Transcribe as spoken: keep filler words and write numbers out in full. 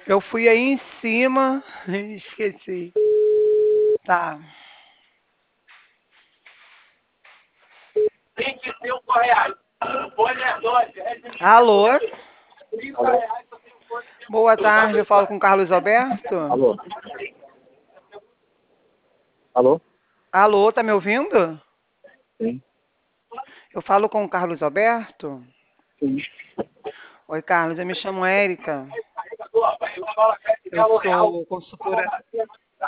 Eu fui aí em cima e esqueci. Tá. trinta e cinco reais. Põe dois. Alô? trinta reais. Boa tarde, eu falo com Carlos Alberto. Alô? Alô? Alô, tá me ouvindo? Sim. Eu falo com o Carlos Alberto. Sim. Oi, Carlos, eu me chamo Érica. Eu Real. sou consultora.